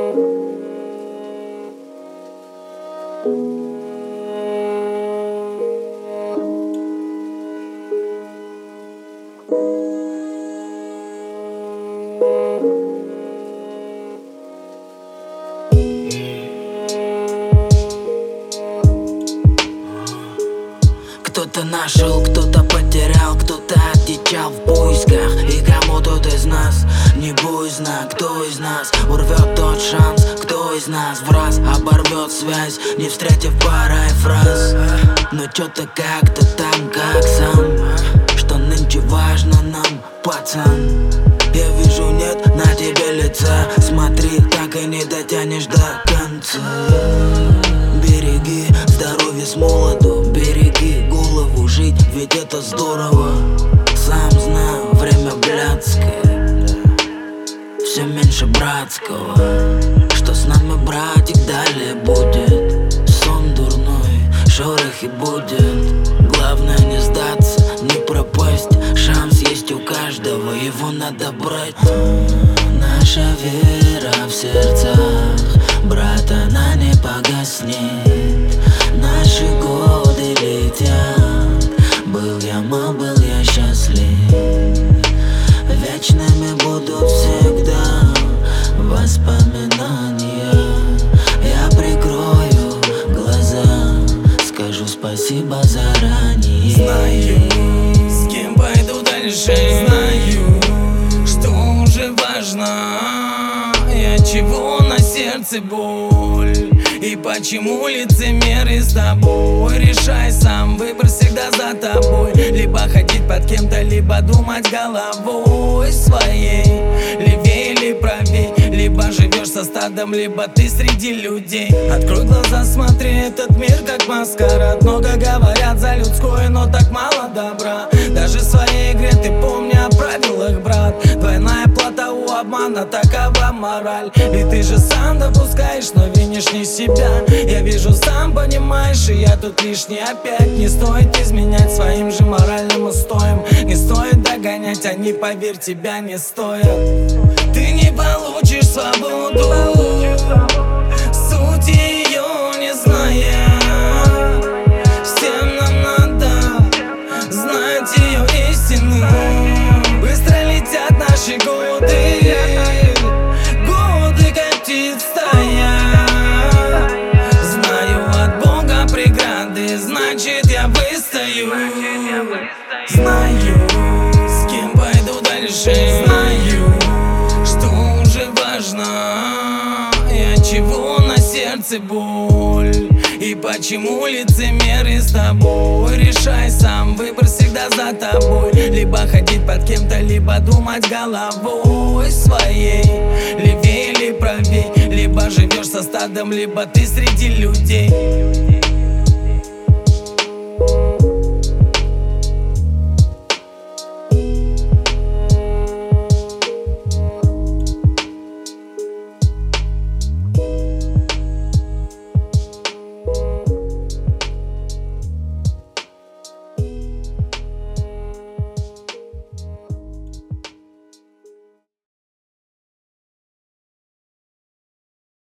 Кто-то нашел, кто-то потерял, кто-то одичал в поисках. И кому тут из нас не боязно, кто из нас урвет тот шанс, кто из нас в раз оборвет связь, не встретив парой фраз. Но чё-то как-то там, как сам, что нынче важно нам, пацан. Я вижу, нет на тебе лица, смотри, так и не дотянешь до конца. Береги здоровье с молоду, береги голову, жить, ведь это здорово. Сам знаю, время блядское, все меньше братского. Что с нами, братик, далее будет? Сон дурной, шорохи будет. Главное не сдаться, не пропасть. Шанс есть у каждого, его надо брать. Наша вера в сердцах, брат, она не погаснет. Наши годы летят, был я мал, был я счастлив. Вечными будут всегда воспоминания. Я прикрою глаза, скажу спасибо заранее. Знаю, с кем пойду дальше, знаю, что уже важно, и от чего на сердце боль, и почему лицемеры с тобой. Решай сам, выбор всегда за тобой. Либо ходить под кем-то, либо думать головой своей. Левее или правей, либо живешь со стадом, либо ты среди людей. Открой глаза, смотри, этот мир как маскарад. Много говорят за людское, но так мало добра. Даже в своей игре ты помни о правилах, брат. Двойная плата у обмана, такова мораль. И ты же сам допускаешь, но винишь не себя. Я вижу, сам понимаешь, и я тут лишний опять. Не стоит изменять своим же моральным устоям. Не стоит догонять, они, поверь, тебя не стоят. Ты не получишь свободу, суть ее не зная. Всем нам надо знать ее истину. Быстро летят наши годы, годы как птиц стая. Знаю, от Бога преграды, значит я выстою. Знаю, с кем пойду дальше, знаю, что уже важно, и от чего на сердце боль, и почему лицемеры с тобой. Решай сам, выбор всегда за тобой. Либо ходить под кем-то, либо думать головой своей. Левее или правей, либо живешь со стадом, либо ты среди людей.